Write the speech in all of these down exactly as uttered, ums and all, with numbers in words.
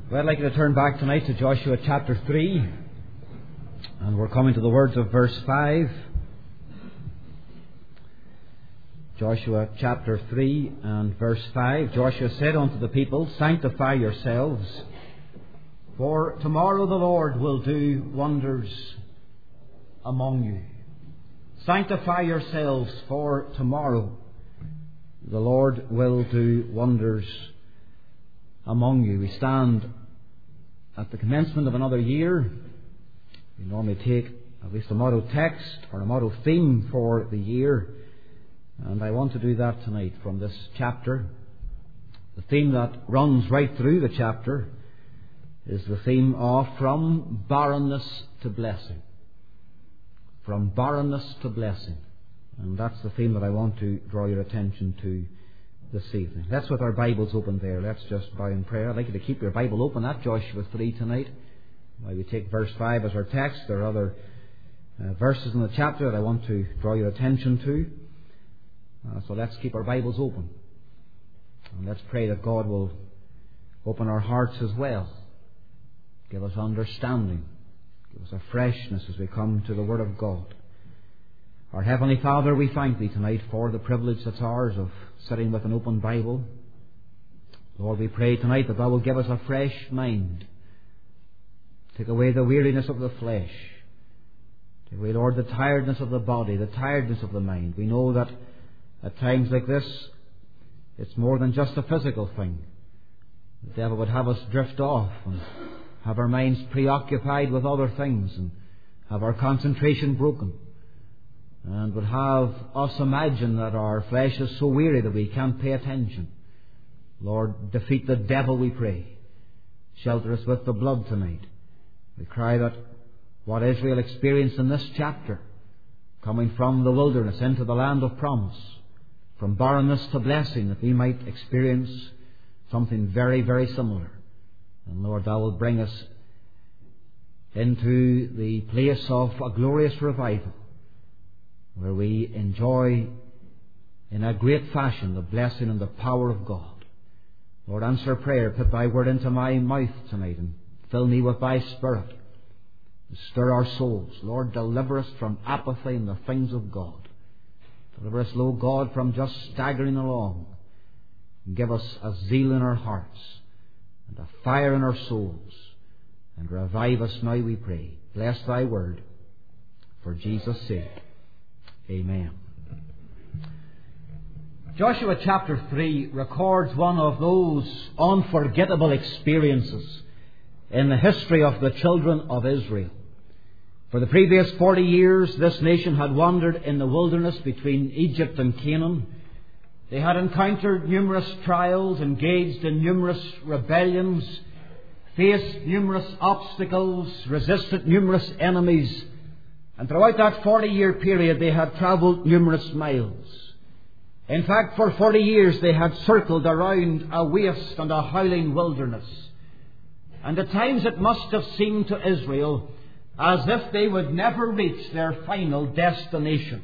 Well, I'd like you to turn back tonight to Joshua chapter three, and we're coming to the words of verse five. Joshua chapter three and verse five. Joshua said unto the people, Sanctify yourselves, for tomorrow the Lord will do wonders among you. Sanctify yourselves, for tomorrow the Lord will do wonders among you. We stand at the commencement of another year. We normally take at least a motto text or a motto theme for the year, and I want to do that tonight from this chapter. The theme that runs right through the chapter is the theme of From Barrenness to Blessing. From barrenness to blessing. And that's the theme that I want to draw your attention to this evening. Let's, with our Bibles open there, let's just bow in prayer. I'd like you to keep your Bible open at Joshua three tonight. While we take verse five as our text, there are other uh, verses in the chapter that I want to draw your attention to. Uh, so let's keep our Bibles open. And let's pray that God will open our hearts as well. Give us understanding. Give us a freshness as we come to the Word of God. Our Heavenly Father, we thank Thee tonight for the privilege that's ours of sitting with an open Bible. Lord, we pray tonight that Thou will give us a fresh mind. Take away the weariness of the flesh. Take away, Lord, the tiredness of the body, the tiredness of the mind. We know that at times like this, it's more than just a physical thing. The devil would have us drift off and have our minds preoccupied with other things and have our concentration broken, and would have us imagine that our flesh is so weary that we can't pay attention. Lord, defeat the devil, we pray. Shelter us with the blood tonight. We cry that what Israel experienced in this chapter, coming from the wilderness into the land of promise, from barrenness to blessing, that we might experience something very, very similar. And Lord, Thou wilt bring us into the place of a glorious revival, where we enjoy in a great fashion the blessing and the power of God. Lord, answer prayer. Put Thy word into my mouth tonight and fill me with Thy Spirit. Stir our souls. Lord, deliver us from apathy in the things of God. Deliver us, Lord God, from just staggering along. And give us a zeal in our hearts and a fire in our souls. And revive us now, we pray. Bless Thy word for Jesus' sake. Amen. Joshua chapter three records one of those unforgettable experiences in the history of the children of Israel. For the previous forty years, this nation had wandered in the wilderness between Egypt and Canaan. They had encountered numerous trials, engaged in numerous rebellions, faced numerous obstacles, resisted numerous enemies. And throughout that forty-year period, they had travelled numerous miles. In fact, for forty years, they had circled around a waste and a howling wilderness. And at times it must have seemed to Israel as if they would never reach their final destination.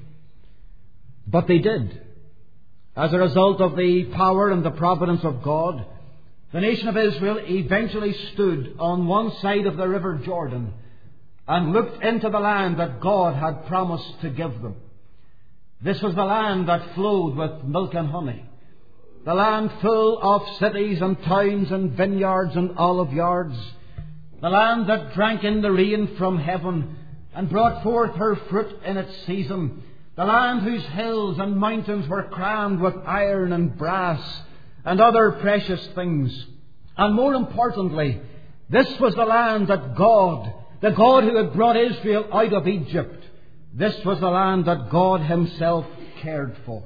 But they did. As a result of the power and the providence of God, the nation of Israel eventually stood on one side of the river Jordan and looked into the land that God had promised to give them. This was the land that flowed with milk and honey, the land full of cities and towns and vineyards and olive yards, the land that drank in the rain from heaven and brought forth her fruit in its season, the land whose hills and mountains were crammed with iron and brass and other precious things. And more importantly, this was the land that God, the God who had brought Israel out of Egypt, this was the land that God Himself cared for.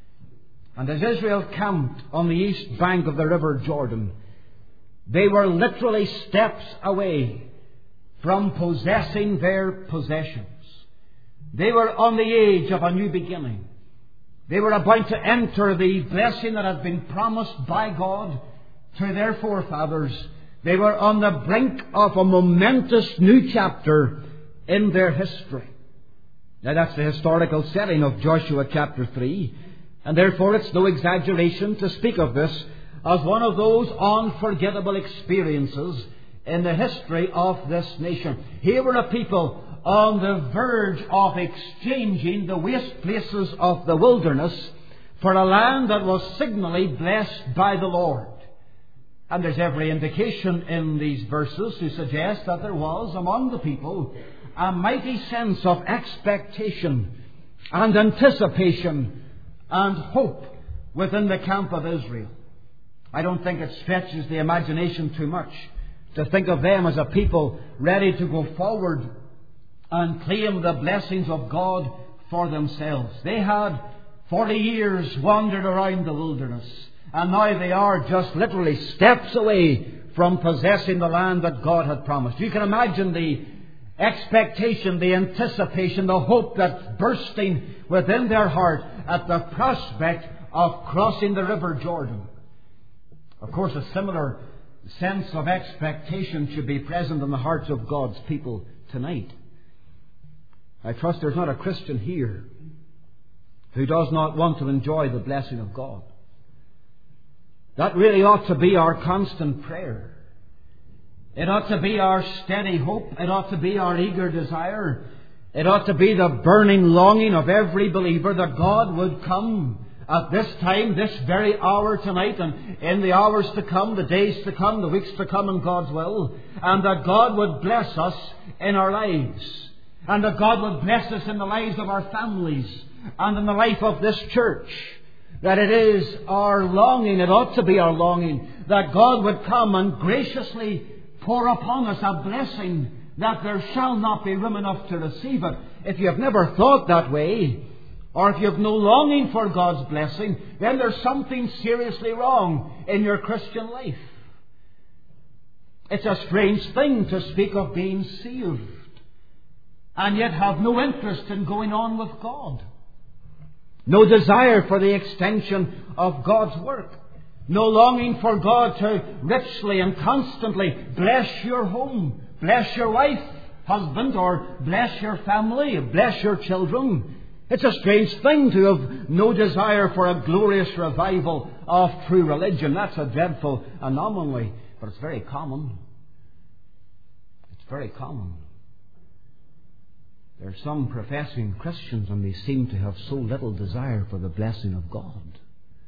And as Israel camped on the east bank of the river Jordan, they were literally steps away from possessing their possessions. They were on the edge of a new beginning. They were about to enter the blessing that had been promised by God to their forefathers. They were on the brink of a momentous new chapter in their history. Now that's the historical setting of Joshua chapter three. And therefore it's no exaggeration to speak of this as one of those unforgettable experiences in the history of this nation. Here were a people on the verge of exchanging the waste places of the wilderness for a land that was signally blessed by the Lord. And there's every indication in these verses to suggest that there was among the people a mighty sense of expectation and anticipation and hope within the camp of Israel. I don't think it stretches the imagination too much to think of them as a people ready to go forward and claim the blessings of God for themselves. They had forty years wandered around the wilderness, and now they are just literally steps away from possessing the land that God had promised. You can imagine the expectation, the anticipation, the hope that's bursting within their heart at the prospect of crossing the River Jordan. Of course, a similar sense of expectation should be present in the hearts of God's people tonight. I trust there's not a Christian here who does not want to enjoy the blessing of God. That really ought to be our constant prayer. It ought to be our steady hope. It ought to be our eager desire. It ought to be the burning longing of every believer that God would come at this time, this very hour tonight, and in the hours to come, the days to come, the weeks to come in God's will, and that God would bless us in our lives, and that God would bless us in the lives of our families and in the life of this church. That it is our longing, it ought to be our longing, that God would come and graciously pour upon us a blessing that there shall not be room enough to receive it. If you have never thought that way, or if you have no longing for God's blessing, then there's something seriously wrong in your Christian life. It's a strange thing to speak of being saved and yet have no interest in going on with God. No desire for the extension of God's work. No longing for God to richly and constantly bless your home, bless your wife, husband, or bless your family, bless your children. It's a strange thing to have no desire for a glorious revival of true religion. That's a dreadful anomaly, but it's very common. It's very common. There are some professing Christians, and they seem to have so little desire for the blessing of God.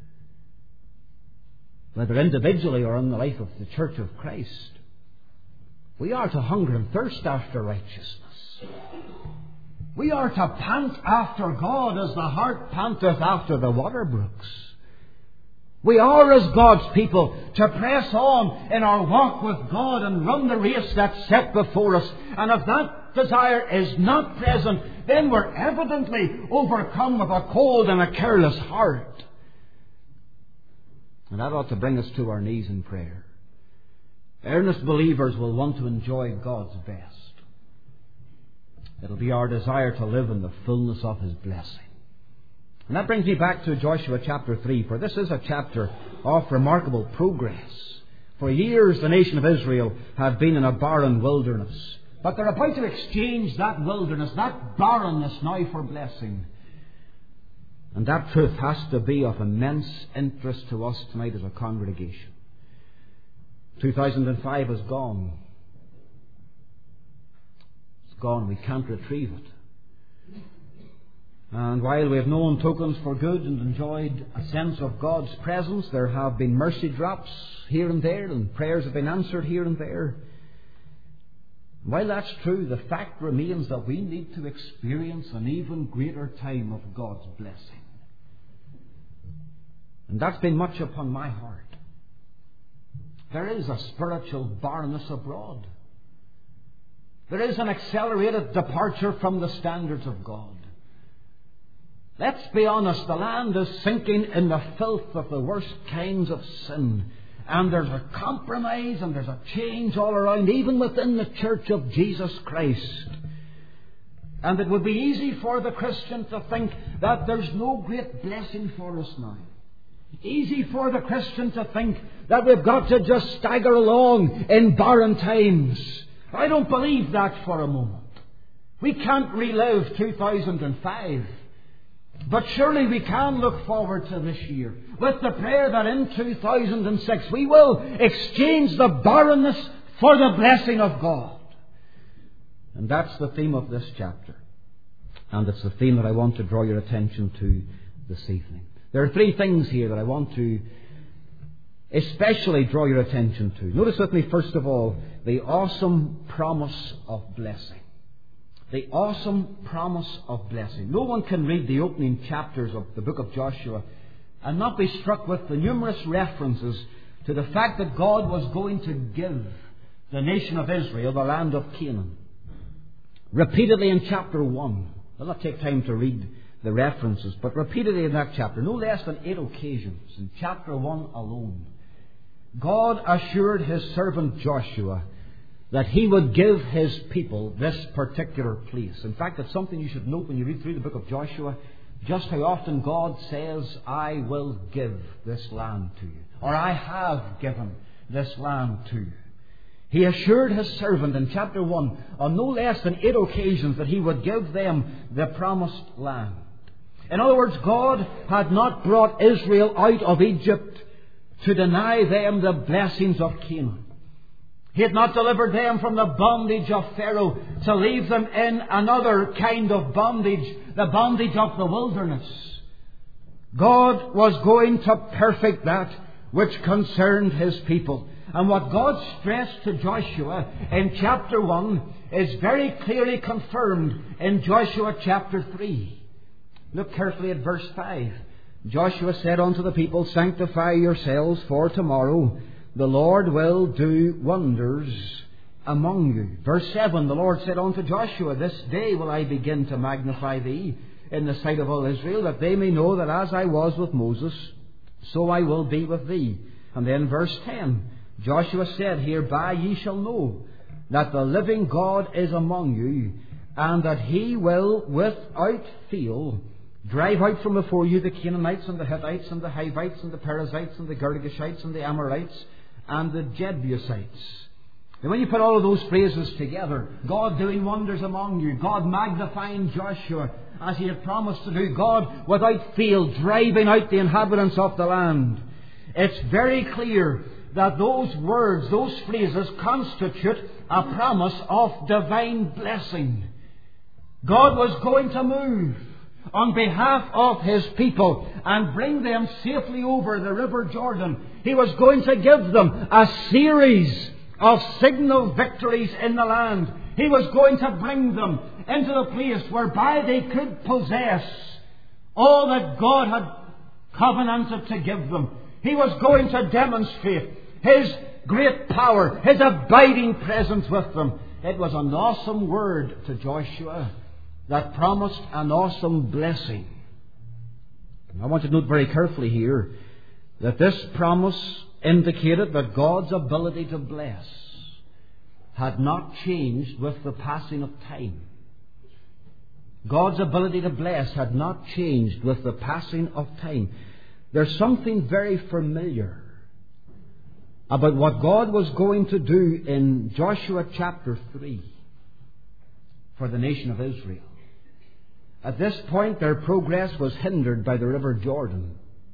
Whether individually or in the life of the Church of Christ, we are to hunger and thirst after righteousness. We are to pant after God as the hart panteth after the water brooks. We are, as God's people, to press on in our walk with God and run the race that's set before us. And if that desire is not present, then we're evidently overcome with a cold and a careless heart. And that ought to bring us to our knees in prayer. Earnest believers will want to enjoy God's best. It'll be our desire to live in the fullness of His blessing. And that brings me back to Joshua chapter three, for this is a chapter of remarkable progress. For years the nation of Israel had been in a barren wilderness. But they're about to exchange that wilderness, that barrenness now for blessing. And that truth has to be of immense interest to us tonight as a congregation. two thousand five is gone. It's gone. We can't retrieve it. And while we have known tokens for good and enjoyed a sense of God's presence, there have been mercy drops here and there, and prayers have been answered here and there. While that's true, the fact remains that we need to experience an even greater time of God's blessing. And that's been much upon my heart. There is a spiritual barrenness abroad. There is an accelerated departure from the standards of God. Let's be honest, the land is sinking in the filth of the worst kinds of sin. And there's a compromise and there's a change all around, even within the Church of Jesus Christ. And it would be easy for the Christian to think that there's no great blessing for us now. Easy for the Christian to think that we've got to just stagger along in barren times. I don't believe that for a moment. We can't relive two thousand five. But surely we can look forward to this year with the prayer that in two thousand six we will exchange the barrenness for the blessing of God. And that's the theme of this chapter. And it's the theme that I want to draw your attention to this evening. There are three things here that I want to especially draw your attention to. Notice with me, first of all, the awesome promise of blessing. The awesome promise of blessing. No one can read the opening chapters of the book of Joshua and not be struck with the numerous references to the fact that God was going to give the nation of Israel the land of Canaan. Repeatedly in chapter one. I'll not take time to read the references, but repeatedly in that chapter, no less than eight occasions, in chapter one alone, God assured His servant Joshua that He would give His people this particular place. In fact, it's something you should note when you read through the book of Joshua, just how often God says, I will give this land to you, or I have given this land to you. He assured His servant in chapter one on no less than eight occasions that He would give them the promised land. In other words, God had not brought Israel out of Egypt to deny them the blessings of Canaan. He had not delivered them from the bondage of Pharaoh to leave them in another kind of bondage, the bondage of the wilderness. God was going to perfect that which concerned His people. And what God stressed to Joshua in chapter one is very clearly confirmed in Joshua chapter three. Look carefully at verse five. Joshua said unto the people, Sanctify yourselves, for tomorrow the Lord will do wonders among you. Verse seven, the Lord said unto Joshua, This day will I begin to magnify thee in the sight of all Israel, that they may know that as I was with Moses, so I will be with thee. And then verse ten, Joshua said, Hereby ye shall know that the living God is among you, and that He will without fail drive out from before you the Canaanites and the Hittites and the Hivites and the Perizzites and the Girgashites and the Amorites and the Jebusites. And when you put all of those phrases together, God doing wonders among you, God magnifying Joshua as He had promised to do, God without fail driving out the inhabitants of the land, it's very clear that those words, those phrases constitute a promise of divine blessing. God was going to move on behalf of His people and bring them safely over the River Jordan. He was going to give them a series of signal victories in the land. He was going to bring them into the place whereby they could possess all that God had covenanted to give them. He was going to demonstrate His great power, His abiding presence with them. It was an awesome word to Joshua that promised an awesome blessing. I want you to note very carefully here that this promise indicated that God's ability to bless had not changed with the passing of time. God's ability to bless had not changed with the passing of time. There's something very familiar about what God was going to do in Joshua chapter three for the nation of Israel. At this point, their progress was hindered by the River Jordan.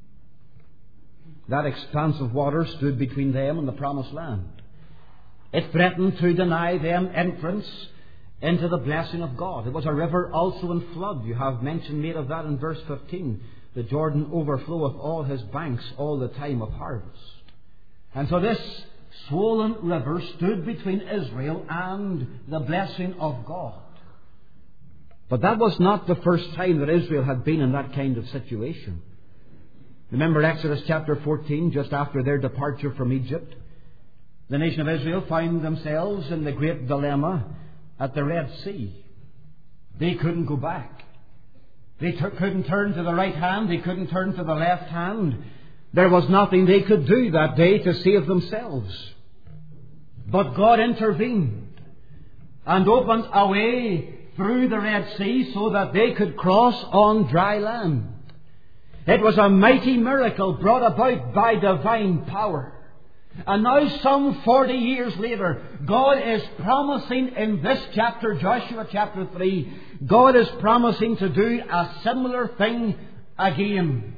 That expanse of water stood between them and the Promised Land. It threatened to deny them entrance into the blessing of God. It was a river also in flood. You have mention made of that in verse fifteen. The Jordan overfloweth all his banks all the time of harvest. And so this swollen river stood between Israel and the blessing of God. But that was not the first time that Israel had been in that kind of situation. Remember Exodus chapter fourteen, just after their departure from Egypt. The nation of Israel found themselves in the great dilemma at the Red Sea. They couldn't go back. They t- couldn't turn to the right hand. They couldn't turn to the left hand. There was nothing they could do that day to save themselves. But God intervened and opened a way through the Red Sea so that they could cross on dry land. It was a mighty miracle brought about by divine power. And now some forty years later, God is promising in this chapter, Joshua chapter three, God is promising to do a similar thing again.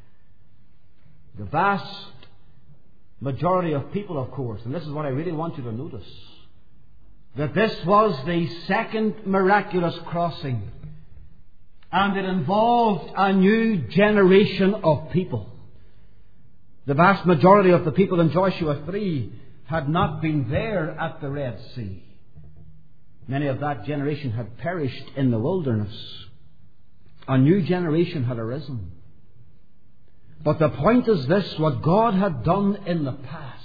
The vast majority of people, of course, and this is what I really want you to notice, that this was the second miraculous crossing, and it involved a new generation of people. The vast majority of the people in Joshua three had not been there at the Red Sea. Many of that generation had perished in the wilderness. A new generation had arisen. But the point is this: what God had done in the past,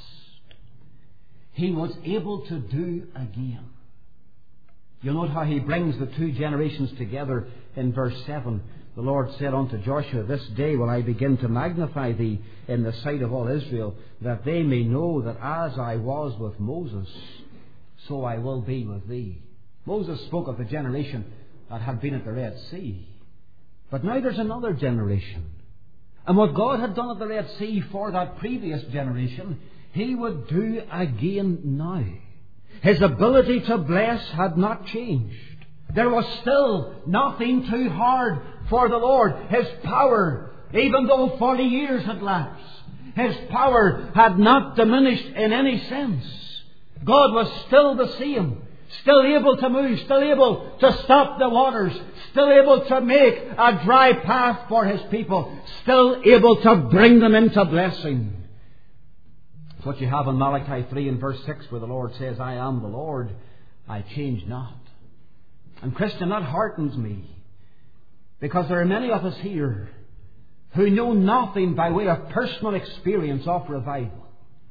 He was able to do again. You'll note how He brings the two generations together in verse seven. The Lord said unto Joshua, This day will I begin to magnify thee in the sight of all Israel, that they may know that as I was with Moses, so I will be with thee. Moses spoke of the generation that had been at the Red Sea. But now there's another generation. And what God had done at the Red Sea for that previous generation, He would do again now. His ability to bless had not changed. There was still nothing too hard for the Lord. His power, even though forty years had lapsed, His power had not diminished in any sense. God was still the same. Still able to move, still able to stop the waters, still able to make a dry path for His people, still able to bring them into blessing. It's what you have in Malachi three and verse six, where the Lord says, I am the Lord, I change not. And Christian, that heartens me, because there are many of us here who know nothing by way of personal experience of revival.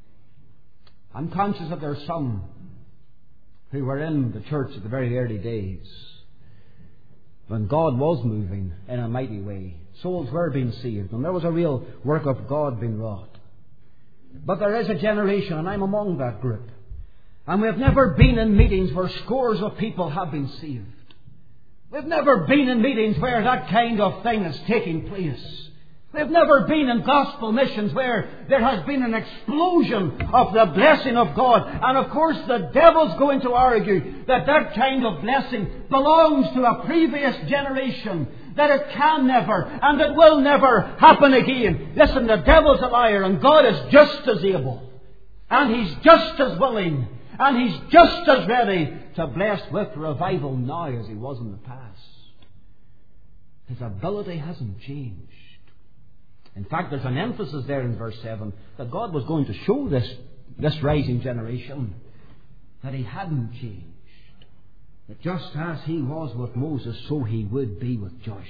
I'm conscious that there are some who were in the church at the very early days, when God was moving in a mighty way. Souls were being saved, and there was a real work of God being wrought. But there is a generation, and I'm among that group, and we've never been in meetings where scores of people have been saved. We've never been in meetings where that kind of thing is taking place. We've never been in gospel missions where there has been an explosion of the blessing of God. And of course the devil's going to argue that that kind of blessing belongs to a previous generation, that it can never and it will never happen again. Listen, the devil's a liar, and God is just as able, and He's just as willing, and He's just as ready to bless with revival now as He was in the past. His ability hasn't changed. In fact, there's an emphasis there in verse seven that God was going to show this, this rising generation that He hadn't changed. That just as He was with Moses, so He would be with Joshua.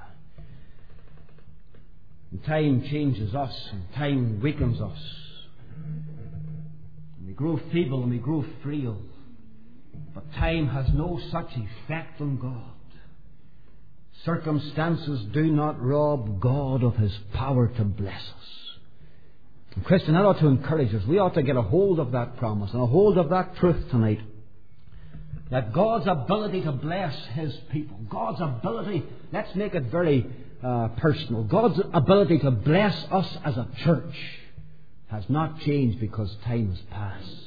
And time changes us, and time weakens us. And we grow feeble and we grow frail. But time has no such effect on God. Circumstances do not rob God of His power to bless us. And Christian, that ought to encourage us. We ought to get a hold of that promise and a hold of that truth tonight. That God's ability to bless His people, God's ability, let's make it very uh, personal, God's ability to bless us as a church has not changed because time has passed.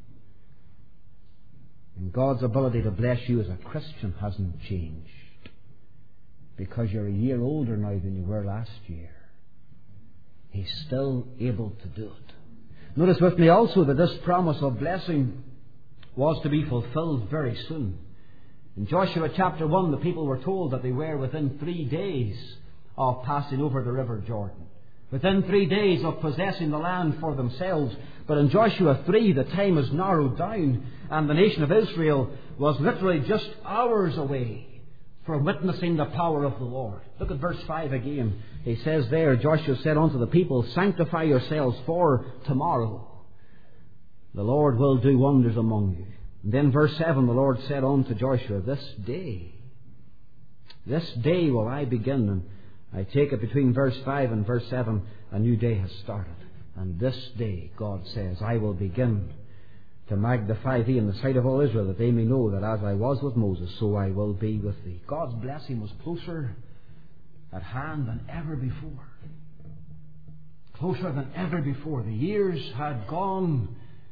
And God's ability to bless you as a Christian hasn't changed, because you're a year older now than you were last year. He's still able to do it. Notice with me also that this promise of blessing was to be fulfilled very soon. In Joshua chapter one, the people were told that they were within three days of passing over the river Jordan, within three days of possessing the land for themselves. But in Joshua three, the time is narrowed down, and the nation of Israel was literally just hours away from witnessing the power of the Lord. Look at verse five again. He says there, Joshua said unto the people, Sanctify yourselves, for tomorrow the Lord will do wonders among you. And then verse seven, the Lord said unto Joshua, This day, this day will I begin. And I take it between verse five and verse seven, a new day has started. And this day, God says, I will begin to magnify thee in the sight of all Israel, that they may know that as I was with Moses, so I will be with thee. God's blessing was closer at hand than ever before. Closer than ever before. The years had gone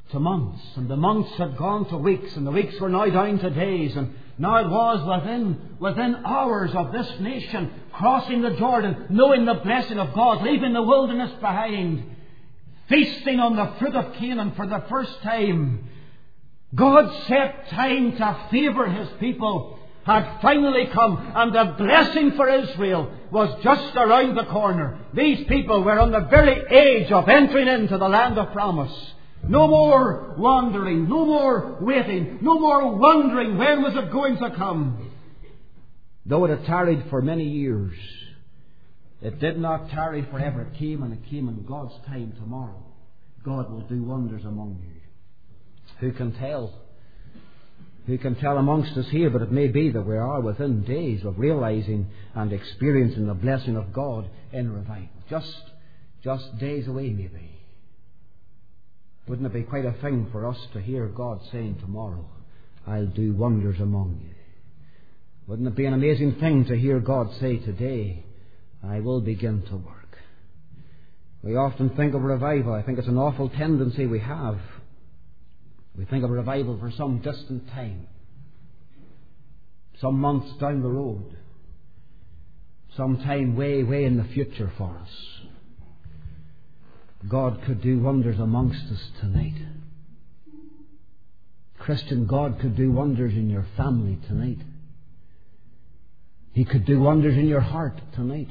to months, and the months had gone to weeks, and the weeks were now down to days, and now it was within within hours of this nation crossing the Jordan, knowing the blessing of God, leaving the wilderness behind, feasting on the fruit of Canaan for the first time. God set time to favour His people had finally come, and the blessing for Israel was just around the corner. These people were on the very edge of entering into the land of promise. No more wandering, no more waiting, no more wondering when was it going to come. Though it had tarried for many years, it did not tarry forever. It came, and it came in God's time. Tomorrow God will do wonders among you. Who can tell? Who can tell amongst us here? But it may be that we are within days of realizing and experiencing the blessing of God in revival. Just, just days away, maybe. Wouldn't it be quite a thing for us to hear God saying tomorrow, I'll do wonders among you? Wouldn't it be an amazing thing to hear God say today, I will begin to work? We often think of revival. I think it's an awful tendency we have. We think of revival for some distant time, some months down the road, some time way, way in the future for us. God could do wonders amongst us tonight. Christian, God could do wonders in your family tonight. He could do wonders in your heart tonight.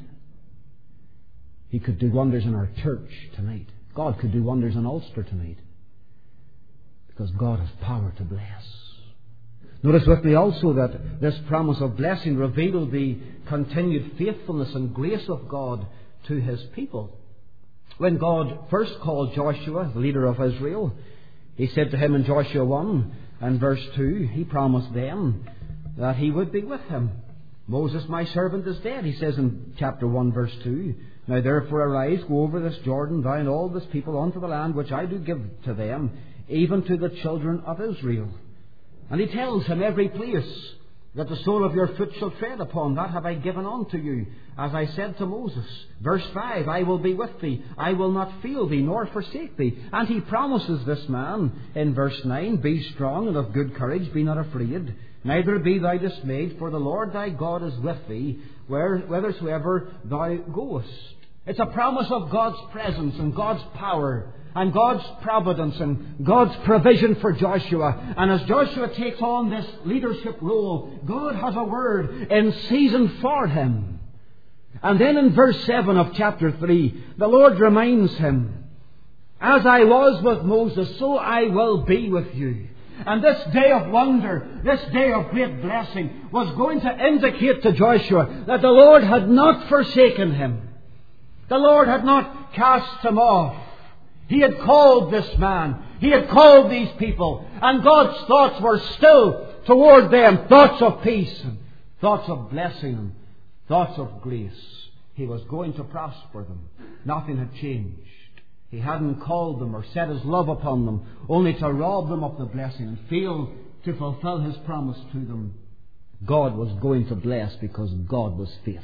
He could do wonders in our church tonight. God could do wonders in Ulster tonight. Because God has power to bless. Notice with me also that this promise of blessing revealed the continued faithfulness and grace of God to His people. When God first called Joshua, the leader of Israel, He said to him in Joshua one and verse two, He promised them that He would be with him. Moses, my servant, is dead, He says in chapter one, verse two. Now therefore arise, go over this Jordan, thou and all this people, unto the land which I do give to them, even to the children of Israel. And He tells him every place that the sole of your foot shall tread upon, that have I given unto you, as I said to Moses. Verse five, I will be with thee, I will not fail thee, nor forsake thee. And He promises this man in verse nine, be strong and of good courage, be not afraid, neither be thou dismayed, for the Lord thy God is with thee, where, whithersoever thou goest. It's a promise of God's presence and God's power and God's providence and God's provision for Joshua. And as Joshua takes on this leadership role, God has a word in season for him. And then in verse seven of chapter three, the Lord reminds him, as I was with Moses, so I will be with you. And this day of wonder, this day of great blessing, was going to indicate to Joshua that the Lord had not forsaken him. The Lord had not cast him off. He had called this man. He had called these people. And God's thoughts were still toward them. Thoughts of peace and thoughts of blessing and thoughts of grace. He was going to prosper them. Nothing had changed. He hadn't called them or set His love upon them only to rob them of the blessing and fail to fulfill His promise to them. God was going to bless because God was faithful.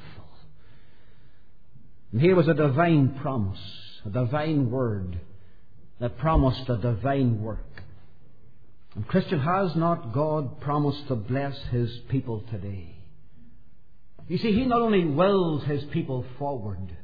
And here was a divine promise, a divine word that promised a divine work. And Christian, has not God promised to bless His people today? You see, He not only wills His people forward,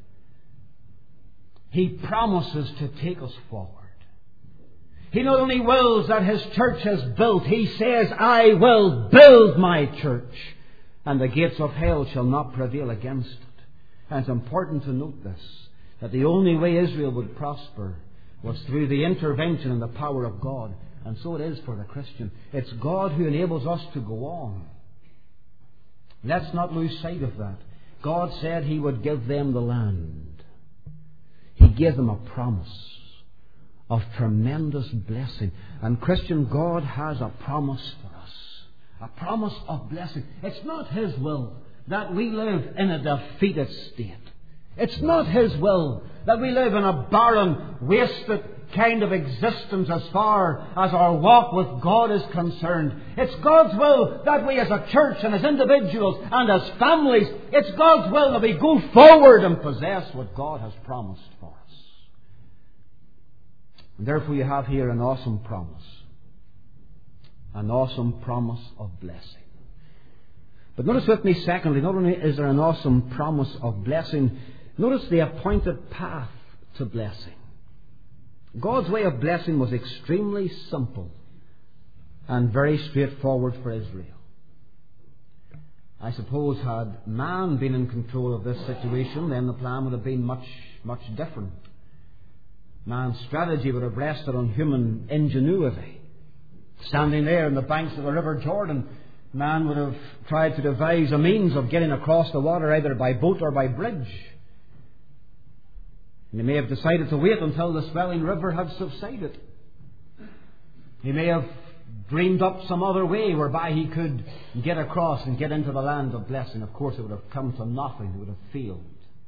He promises to take us forward. He not only wills that His church is built, He says, I will build my church, and the gates of hell shall not prevail against it. And it's important to note this, that the only way Israel would prosper was through the intervention and the power of God. And so it is for the Christian. It's God who enables us to go on. Let's not lose sight of that. God said He would give them the land. He gave them a promise of tremendous blessing. And Christian, God has a promise for us. A promise of blessing. It's not His will that we live in a defeated state. It's not His will that we live in a barren, wasted kind of existence as far as our walk with God is concerned. It's God's will that we as a church and as individuals and as families, it's God's will that we go forward and possess what God has promised for us. And therefore you have here an awesome promise. An awesome promise of blessing. But notice with me, secondly, not only is there an awesome promise of blessing, notice the appointed path to blessing. God's way of blessing was extremely simple and very straightforward for Israel. I suppose had man been in control of this situation, then the plan would have been much, much different. Man's strategy would have rested on human ingenuity. Standing there on the banks of the River Jordan, man would have tried to devise a means of getting across the water either by boat or by bridge. And he may have decided to wait until the swelling river had subsided. He may have dreamed up some other way whereby he could get across and get into the land of blessing. Of course, it would have come to nothing. It would have failed.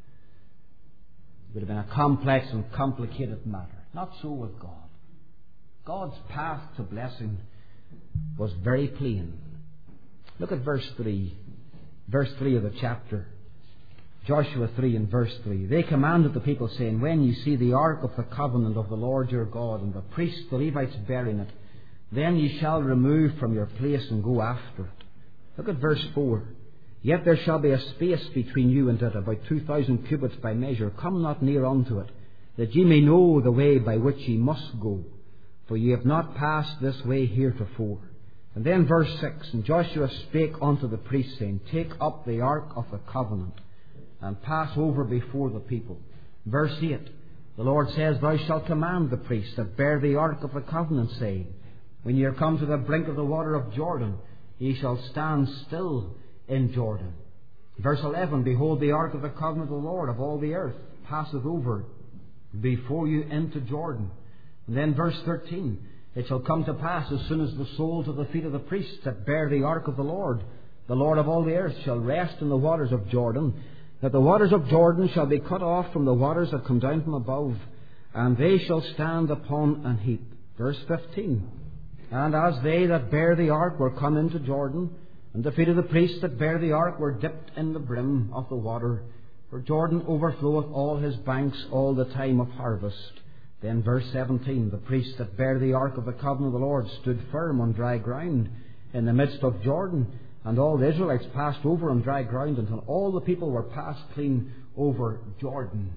It would have been a complex and complicated matter. Not so with God. God's path to blessing was very plain. Look at verse three. Verse three of the chapter. Joshua three and verse three. They commanded the people, saying, when you see the ark of the covenant of the Lord your God, and the priests, the Levites, bearing it, then ye shall remove from your place and go after it. Look at verse four. Yet there shall be a space between you and it, about two thousand cubits by measure. Come not near unto it, that ye may know the way by which ye must go. For ye have not passed this way heretofore. And then verse six. And Joshua spake unto the priests, saying, take up the ark of the covenant, and pass over before the people. Verse eight. The Lord says, thou shalt command the priests that bear the ark of the covenant, saying, when ye are come to the brink of the water of Jordan, ye shall stand still in Jordan. Verse eleven. Behold, the ark of the covenant of the Lord of all the earth passeth over before you into Jordan. And then verse thirteen. It shall come to pass, as soon as the soles of the feet of the priests that bear the ark of the Lord, the Lord of all the earth, shall rest in the waters of Jordan, that the waters of Jordan shall be cut off from the waters that come down from above, and they shall stand upon an heap. Verse fifteen. And as they that bear the ark were come into Jordan, and the feet of the priests that bear the ark were dipped in the brim of the water, for Jordan overfloweth all his banks all the time of harvest. Then verse seventeen. The priests that bear the ark of the covenant of the Lord stood firm on dry ground in the midst of Jordan, and all the Israelites passed over on dry ground until all the people were passed clean over Jordan.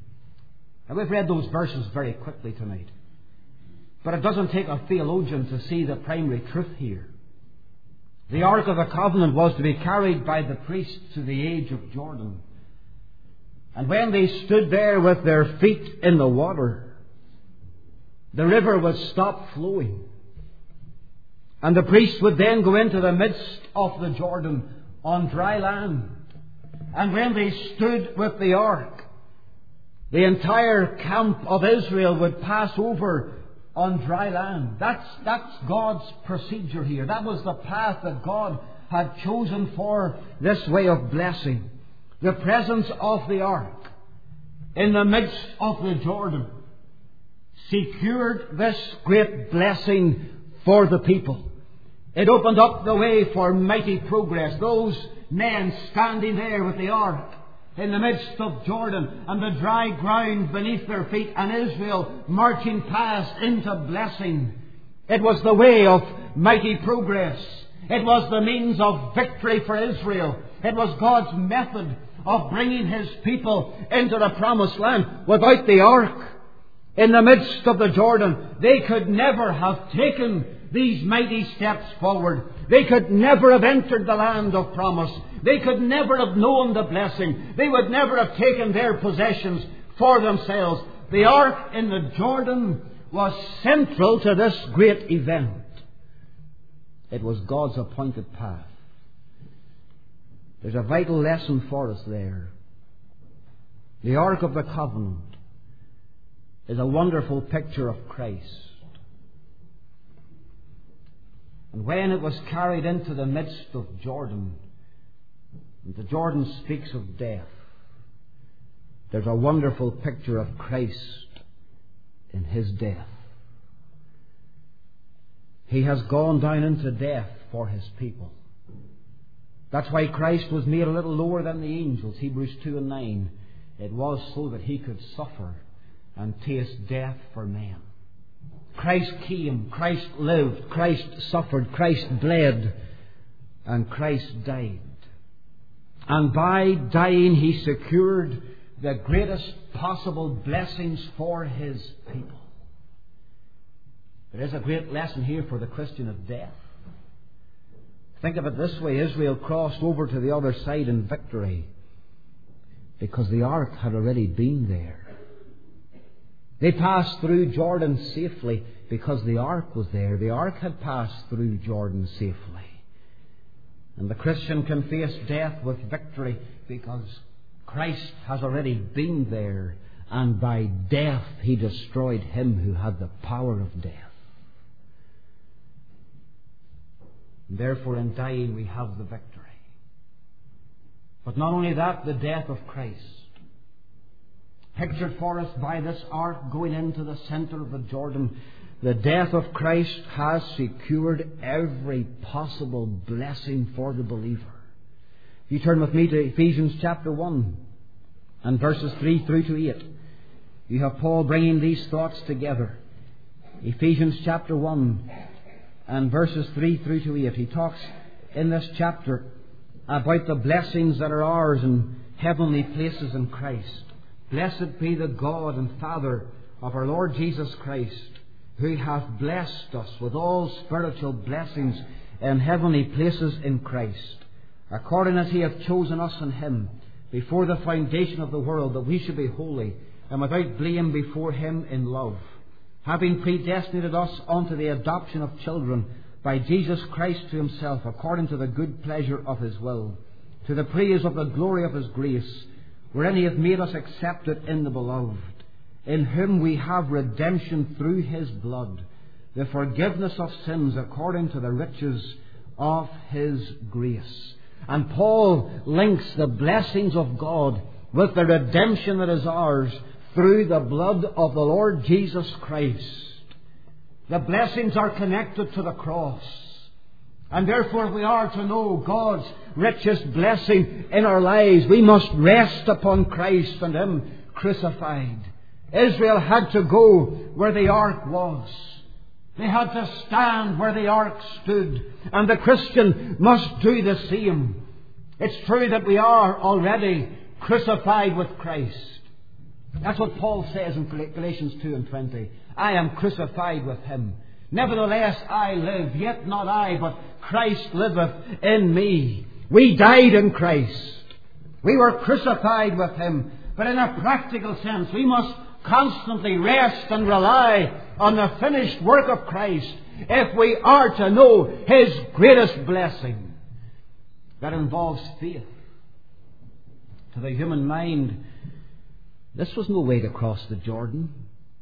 Now, we've read those verses very quickly tonight, but it doesn't take a theologian to see the primary truth here. The ark of the covenant was to be carried by the priests to the edge of Jordan. And when they stood there with their feet in the water, the river would stop flowing. And the priests would then go into the midst of the Jordan on dry land. And when they stood with the ark, the entire camp of Israel would pass over on dry land. That's, that's God's procedure here. That was the path that God had chosen for this way of blessing. The presence of the ark in the midst of the Jordan secured this great blessing for the people. It opened up the way for mighty progress. Those men standing there with the ark in the midst of Jordan and the dry ground beneath their feet, and Israel marching past into blessing. It was the way of mighty progress. It was the means of victory for Israel. It was God's method of bringing His people into the promised land. Without the ark in the midst of the Jordan, they could never have taken these mighty steps forward. They could never have entered the land of promise. They could never have known the blessing. They would never have taken their possessions for themselves. The ark in the Jordan was central to this great event. It was God's appointed path. There's a vital lesson for us there. The Ark of the Covenant is a wonderful picture of Christ. And when it was carried into the midst of Jordan, and the Jordan speaks of death, there's a wonderful picture of Christ in His death. He has gone down into death for His people. That's why Christ was made a little lower than the angels. Hebrews two and nine. It was so that He could suffer and taste death for men. Christ came, Christ lived, Christ suffered, Christ bled, and Christ died. And by dying He secured the greatest possible blessings for His people. There is a great lesson here for the Christian of death. Think of it this way: Israel crossed over to the other side in victory because the ark had already been there. They passed through Jordan safely because the ark was there. The ark had passed through Jordan safely. And the Christian can face death with victory because Christ has already been there, and by death He destroyed him who had the power of death. And therefore in dying we have the victory. But not only that, the death of Christ, pictured for us by this ark going into the center of the Jordan, the death of Christ has secured every possible blessing for the believer. If you turn with me to Ephesians chapter one and verses three through to eight, you have Paul bringing these thoughts together. Ephesians chapter one and verses three through to eight. He talks in this chapter about the blessings that are ours in heavenly places in Christ. Blessed be the God and Father of our Lord Jesus Christ, who hath blessed us with all spiritual blessings in heavenly places in Christ, according as He hath chosen us in Him before the foundation of the world, that we should be holy and without blame before Him in love, having predestinated us unto the adoption of children by Jesus Christ to Himself, according to the good pleasure of His will, to the praise of the glory of His grace, wherein He hath made us accepted in the Beloved, in whom we have redemption through His blood, the forgiveness of sins according to the riches of His grace. And Paul links the blessings of God with the redemption that is ours through the blood of the Lord Jesus Christ. The blessings are connected to the cross. And therefore we are to know God's richest blessing in our lives. We must rest upon Christ and Him crucified. Israel had to go where the ark was. They had to stand where the ark stood. And the Christian must do the same. It's true that we are already crucified with Christ. That's what Paul says in Galatians two and twenty. I am crucified with Him. Nevertheless I live, yet not I, but Christ liveth in me. We died in Christ. We were crucified with Him. But in a practical sense, we must constantly rest and rely on the finished work of Christ if we are to know His greatest blessing. That involves faith. To the human mind, this was no way to cross the Jordan.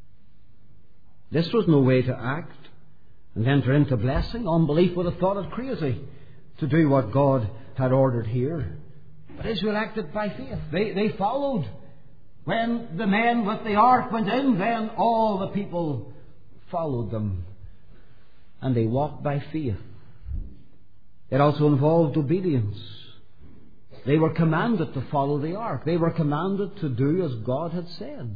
This was no way to act and enter into blessing. Unbelief would have thought it crazy to do what God had ordered here. But Israel acted by faith. They, they followed. When the men with the ark went in, then all the people followed them. And they walked by faith. It also involved obedience. They were commanded to follow the ark. They were commanded to do as God had said.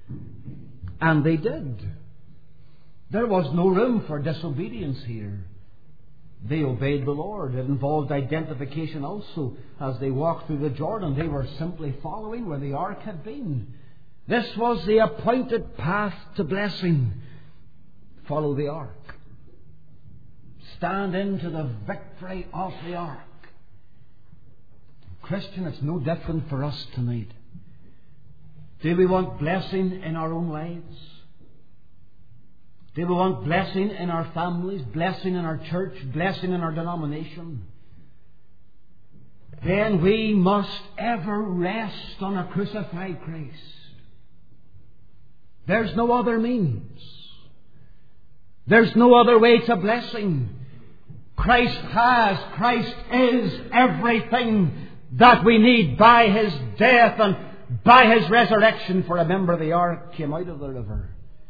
And they did. There was no room for disobedience here. They obeyed the Lord. It involved identification also. As they walked through the Jordan, they were simply following where the ark had been. This was the appointed path to blessing. Follow the ark. Stand into the victory of the ark. Christian, it's no different for us tonight. Do we want blessing in our own lives? Do we want blessing in our families, blessing in our church, blessing in our denomination? Then we must ever rest on a crucified Christ. There's no other means. There's no other way to blessing. Christ has, Christ is everything that we need by His death and by His resurrection. For remember, the ark came out of the river.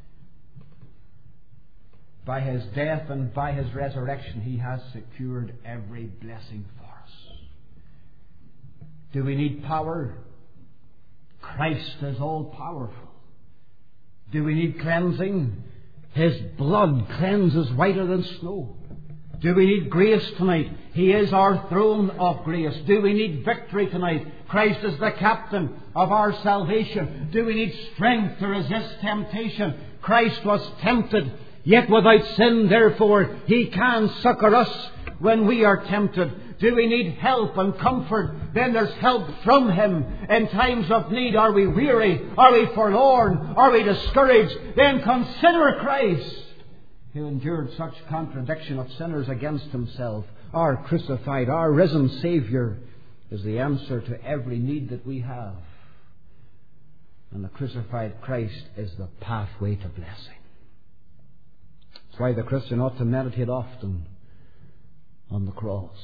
By His death and by His resurrection, He has secured every blessing for us. Do we need power? Christ is all powerful. Do we need cleansing? His blood cleanses whiter than snow. Do we need grace tonight? He is our throne of grace. Do we need victory tonight? Christ is the captain of our salvation. Do we need strength to resist temptation? Christ was tempted, yet without sin. Therefore, He can succor us when we are tempted. Do we need help and comfort? Then there's help from Him in times of need. Are we weary? Are we forlorn? Are we discouraged? Then consider Christ, who endured such contradiction of sinners against Himself. Our crucified, our risen Saviour is the answer to every need that we have. And the crucified Christ is the pathway to blessing. That's why the Christian ought to meditate often on the cross.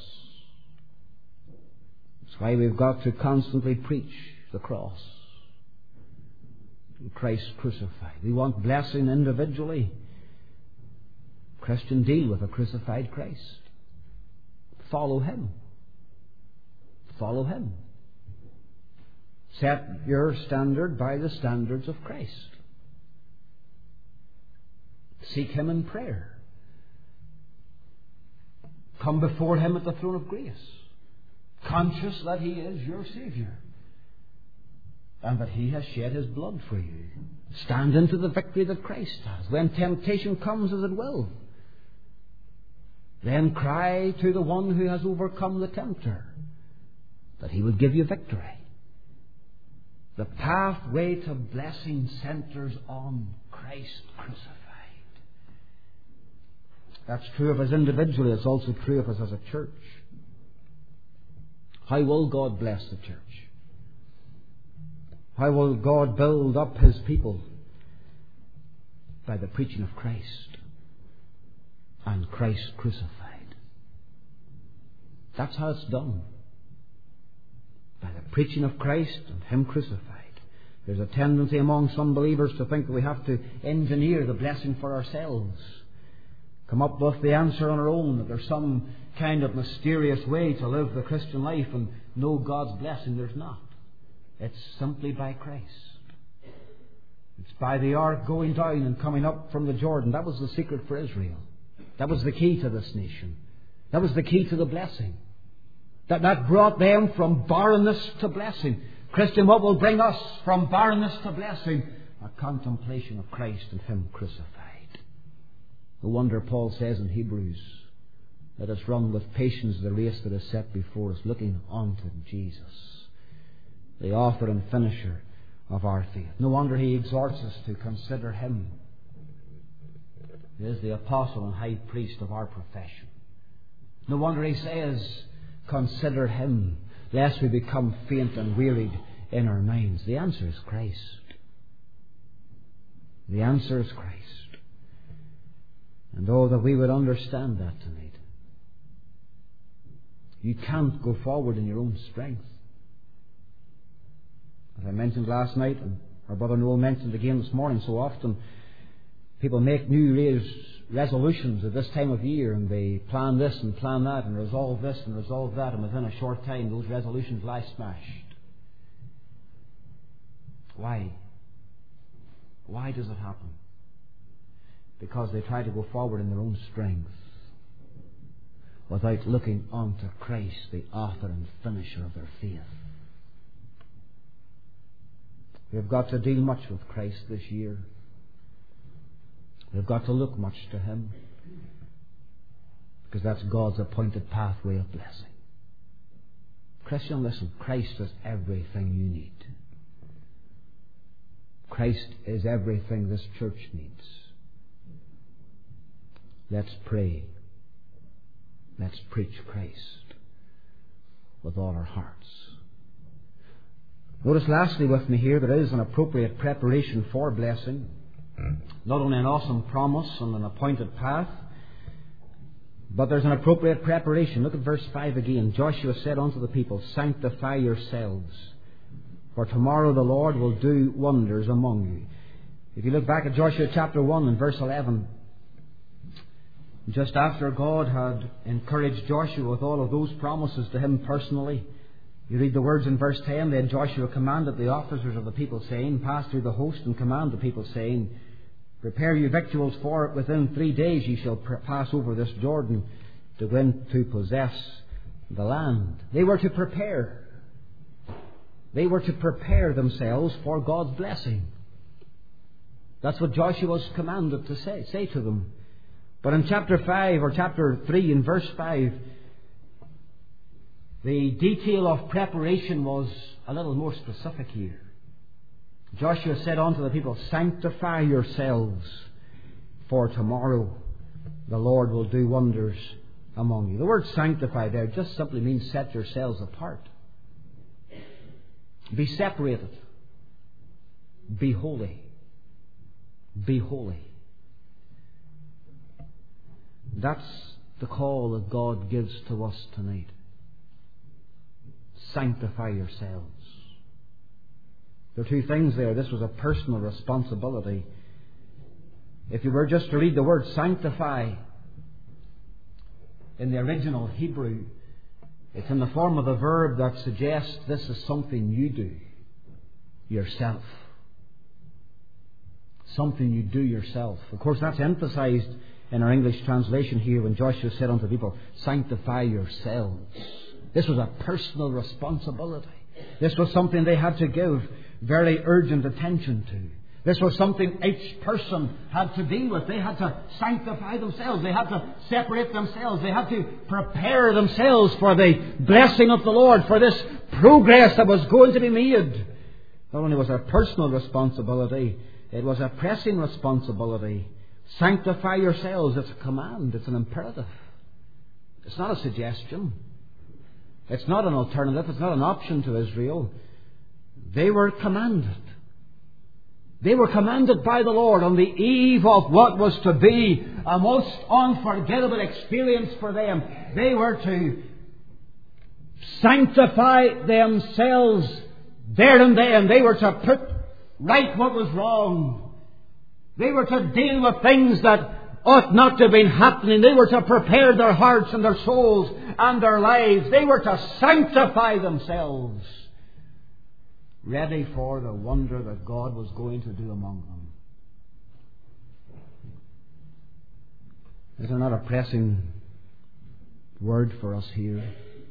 That's why we've got to constantly preach the cross. Christ crucified. We want blessing individually. Christian, deal with a crucified Christ. Follow Him. Follow Him. Set your standard by the standards of Christ. Seek Him in prayer. Come before Him at the throne of grace, conscious that He is your Saviour and that He has shed His blood for you. Stand into the victory that Christ has. When temptation comes, as it will, then cry to the one who has overcome the tempter that He would give you victory. The pathway to blessing centres on Christ crucified. That's true of us individually. It's also true of us as a church. How will God bless the church? How will God build up His people? By the preaching of Christ and Christ crucified. That's how it's done. By the preaching of Christ and Him crucified. There's a tendency among some believers to think that we have to engineer the blessing for ourselves. Come up with the answer on our own, that there's some kind of mysterious way to live the Christian life and know God's blessing. There's not. It's simply by Christ. It's by the ark going down and coming up from the Jordan. That was the secret for Israel. That was the key to this nation. That was the key to the blessing. That, that brought them from barrenness to blessing. Christian, what will bring us from barrenness to blessing? A contemplation of Christ and Him crucified. No wonder Paul says in Hebrews, let us run with patience the race that is set before us, looking unto Jesus, the author and finisher of our faith. No wonder he exhorts us to consider Him. He is the apostle and high priest of our profession. No wonder he says, consider Him, lest we become faint and wearied in our minds. The answer is Christ. The answer is Christ. And oh, that we would understand that tonight. You can't go forward in your own strength. As I mentioned last night, and our brother Noel mentioned again this morning, so often people make New Year's resolutions at this time of year, and they plan this and plan that and resolve this and resolve that, and within a short time those resolutions lie smashed. Why? Why does it happen? Because they try to go forward in their own strength without looking unto Christ, the author and finisher of their faith. We've got to deal much with Christ this year. We've got to look much to Him, because that's God's appointed pathway of blessing. Christian, listen, Christ is everything you need. Christ is everything this church needs. Let's pray. Let's preach Christ with all our hearts. Notice lastly with me here, there is an appropriate preparation for blessing. Not only an awesome promise and an appointed path, but there's an appropriate preparation. Look at verse five again. Joshua said unto the people, sanctify yourselves, for tomorrow the Lord will do wonders among you. If you look back at Joshua chapter one and verse eleven, just after God had encouraged Joshua with all of those promises to him personally, you read the words in verse ten, then Joshua commanded the officers of the people, saying, pass through the host and command the people, saying, Prepare you victuals, for within three days ye shall pass over this Jordan to go in to possess the land. They were to prepare. They were to prepare themselves for God's blessing. That's what Joshua was commanded to say, say to them. But in chapter five, or chapter three, in verse five, the detail of preparation was a little more specific here. Joshua said unto the people, sanctify yourselves, for tomorrow the Lord will do wonders among you. The word sanctify there just simply means set yourselves apart. Be separated. Be holy. Be holy. That's the call that God gives to us tonight. Sanctify yourselves. There are two things there. This was a personal responsibility. If you were just to read the word sanctify in the original Hebrew, it's in the form of a verb that suggests this is something you do yourself. Something you do yourself. Of course, that's emphasized in our English translation here when Joshua said unto the people, sanctify yourselves. This was a personal responsibility. This was something they had to give very urgent attention to. This was something each person had to deal with. They had to sanctify themselves. They had to separate themselves. They had to prepare themselves for the blessing of the Lord, for this progress that was going to be made. Not only was it a personal responsibility, it was a pressing responsibility. Sanctify yourselves. It's a command. It's an imperative. It's not a suggestion. It's not an alternative. It's not an option to Israel. They were commanded. They were commanded by the Lord on the eve of what was to be a most unforgettable experience for them. They were to sanctify themselves there and then. They were to put right what was wrong. They were to deal with things that ought not to have been happening. They were to prepare their hearts and their souls and their lives. They were to sanctify themselves, ready for the wonder that God was going to do among them. Is there not a pressing word for us here?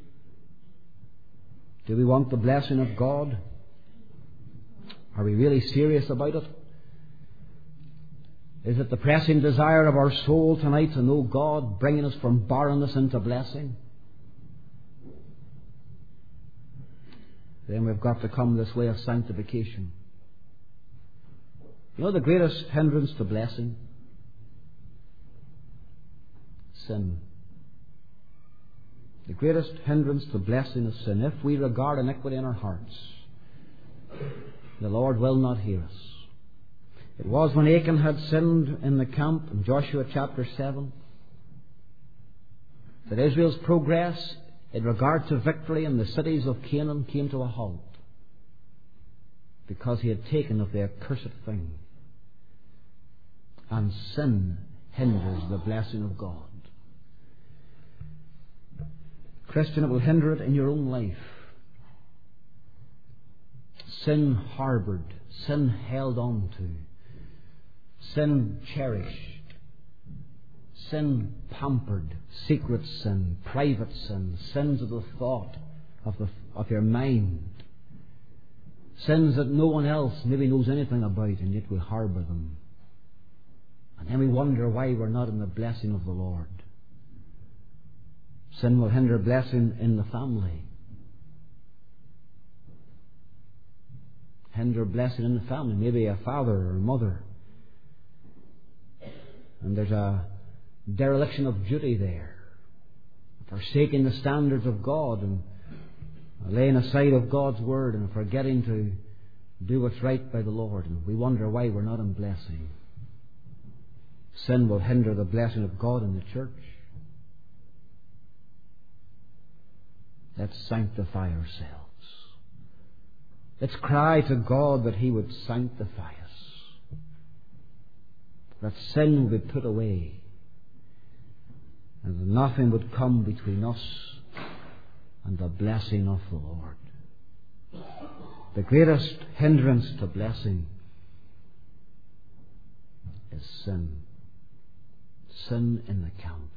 Do we want the blessing of God? Are we really serious about it? Is it the pressing desire of our soul tonight to know God, bringing us from barrenness into blessing? Then we've got to come this way of sanctification. You know the greatest hindrance to blessing? Sin. The greatest hindrance to blessing is sin. If we regard iniquity in our hearts, the Lord will not hear us. It was when Achan had sinned in the camp in Joshua chapter seven that Israel's progress in regard to victory in the cities of Canaan came to a halt, because he had taken of the accursed thing. And sin hinders the blessing of God. Christian, it will hinder it in your own life. Sin harboured, sin held on to, sin cherished, sin pampered, secret sin, private sin, sins of the thought, of the of your mind, sins that no one else maybe knows anything about, and yet we harbour them. And then we wonder why we're not in the blessing of the Lord. Sin will hinder blessing in the family. Hinder blessing in the family. Maybe a father or a mother, and there's a dereliction of duty there, forsaking the standards of God and laying aside of God's word and forgetting to do what's right by the Lord, and we wonder why we're not in blessing. Sin will hinder the blessing of God in the church. Let's sanctify ourselves. Let's cry to God that He would sanctify us, that sin will be put away, and that nothing would come between us and the blessing of the Lord. The greatest hindrance to blessing is sin. Sin in the camp.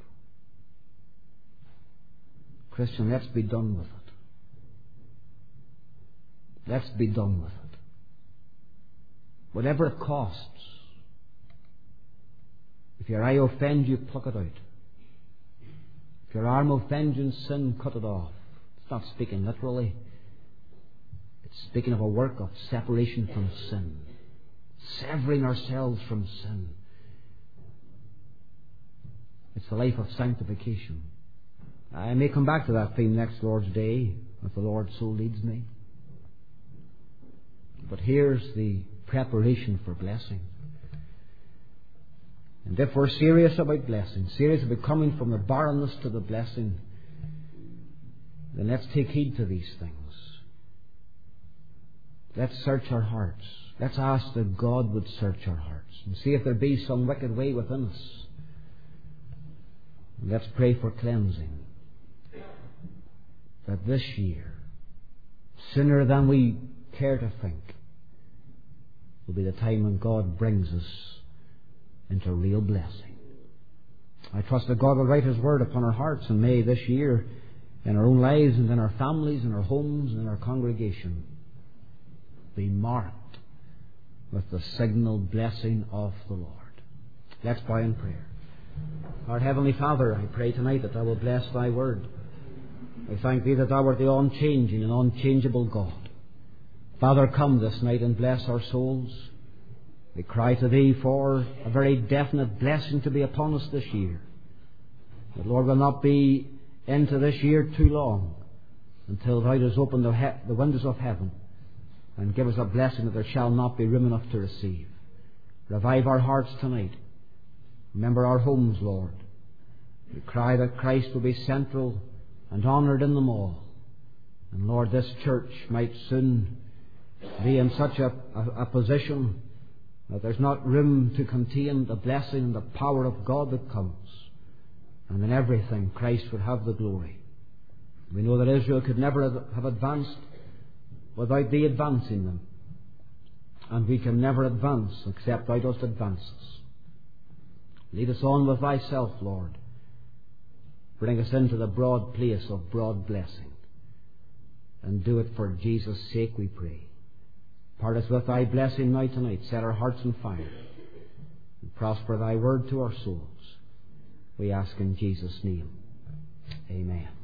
Christian, let's be done with it. Let's be done with it. Whatever it costs. If your eye offends you, pluck it out. If your arm offends you in sin, cut it off. It's not speaking literally. It's speaking of a work of separation from sin. Severing ourselves from sin. It's the life of sanctification. I may come back to that theme next Lord's Day, if the Lord so leads me. But here's the preparation for blessing. And if we're serious about blessing, serious about coming from the barrenness to the blessing, then let's take heed to these things. Let's search our hearts. Let's ask that God would search our hearts and see if there be some wicked way within us. And let's pray for cleansing. That this year, sooner than we care to think, will be the time when God brings us into real blessing. I trust that God will write His Word upon our hearts, and may this year, in our own lives and in our families, in our homes and in our congregation, be marked with the signal blessing of the Lord. Let's bow in prayer. Our Heavenly Father, I pray tonight that Thou will bless Thy Word. I thank Thee that Thou art the unchanging and unchangeable God. Father, come this night and bless our souls. We cry to Thee for a very definite blessing to be upon us this year. That, Lord, will not be into this year too long until Thou dost open the, he- the windows of heaven and give us a blessing that there shall not be room enough to receive. Revive our hearts tonight. Remember our homes, Lord. We cry that Christ will be central and honoured in them all. And Lord, this church might soon be in such a, a, a position that there's not room to contain the blessing and the power of God that comes. And in everything, Christ would have the glory. We know that Israel could never have advanced without Thee advancing them. And we can never advance except Thou dost advance us. Lead us on with Thyself, Lord. Bring us into the broad place of broad blessing. And do it for Jesus' sake, we pray. Part us with Thy blessing now tonight. Set our hearts on fire. And prosper Thy word to our souls. We ask in Jesus' name. Amen.